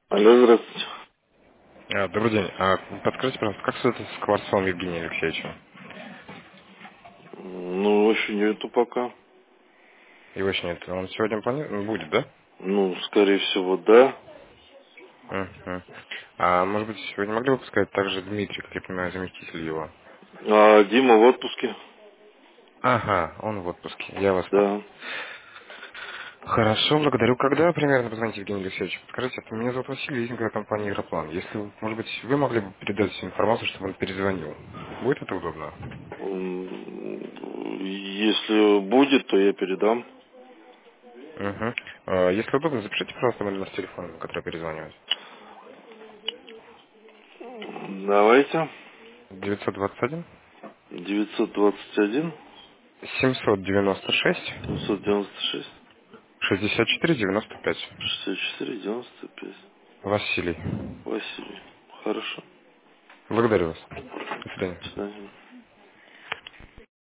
Алло, здравствуйте. Добрый день. Подскажите, пожалуйста, как связаться с Скворцовым Евгением Алексеевичем? Ну, очень нету пока. Его еще нет. Он сегодня будет, да? Ну, скорее всего, да. Мгм. А может быть, вы не могли бы сказать также Дмитрий, как я понимаю, заместитель его? А Дима в отпуске? Ага, он в отпуске. Я вас понял. Да. Хорошо, благодарю. Когда примерно позвоните Евгению Алексеевичу? Подскажите, меня зовут Василий, лизинговая компания «Европлан». Если, может быть, вы могли бы передать всю информацию, чтобы он перезвонил. Будет это удобно? Если будет, то я передам. Угу. Если удобно, запишите, пожалуйста, мой номер телефона, на который перезванивать. Давайте. 921 921 796 796 64 95. 64 95. Василий. Василий. Хорошо. Благодарю вас. До свидания. До свидания.